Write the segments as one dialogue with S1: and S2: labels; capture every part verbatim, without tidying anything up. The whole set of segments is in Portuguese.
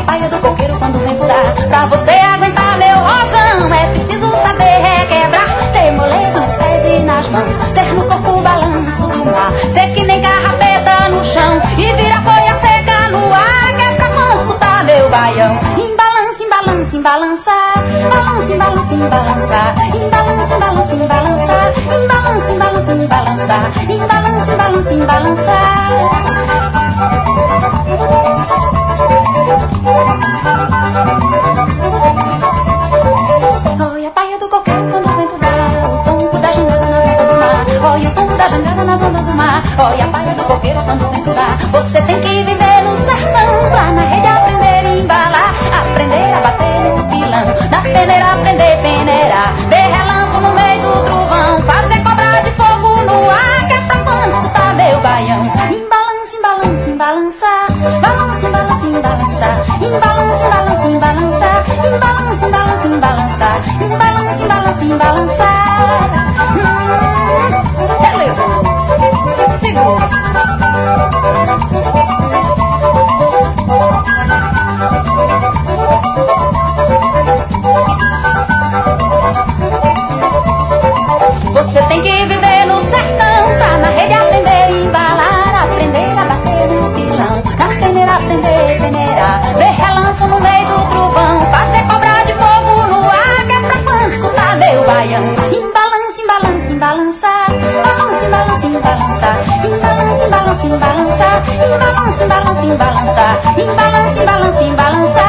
S1: paia do coqueiro quando vem pular. Pra você aguentar meu rojão é preciso saber requebrar. Ter molejo nos pés e nas mãos, ter no corpo o balanço do mar. Ser que nem carrapeta no chão e vira folha seca no ar. Que é pra quando escutar meu baião. Embalança, embalança, embalança. Balança, embalança, embalança. Embalança, embalança, embalança. Embalança, embalança, embalança. Embalança, embalança, embalança. Olha a paia do coqueiro quando o vento dá, o tombo da jangada nas ondas do mar. Olha o tombo da jangada nas ondas do mar. Olha a paia do coqueiro quando o vento dá. Você tem que viver no sertão, lá na rede aprender a embalar, aprender a bater no pilão, na peneira aprender a peneirar, ver relampo no meio do trovão, fazer cobra de fogo no ar, que é pra quando escutar meu baião. Embalança, embalança, embalança. Balança, embalança, embalança. Embalança, embalança, embalança. Embalança, embalança, embalança. Embalança, embalança, embalança. Hum, beleza. Segura. Você tem que viver no sertão, pra na rede aprender a embalar, aprender a bater no pilão, na peneira aprender a peneirar, ver relampo no meio do trovão, fazer cobra de fogo no ar, que é pra quando escutar meu baião. Embalança, embalança, embalança. Balança, embalança, embalança. Embalança, embalança, embalança. Embalança, embalança, embalança. Embalança, embalança, embalança.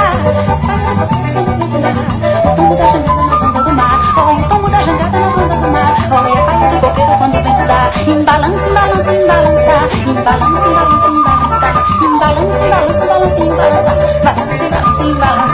S1: O tombo da jangada nas ondas do mar. Olha o tombo da jangada nas ondas do mar. Olha a paia do coqueiro quando o vento dá. Embalança, embalança, embalança. Embalança, embalança, embalança. Embalança, embalança, embalança, embalança. Balança, embalança, embalança.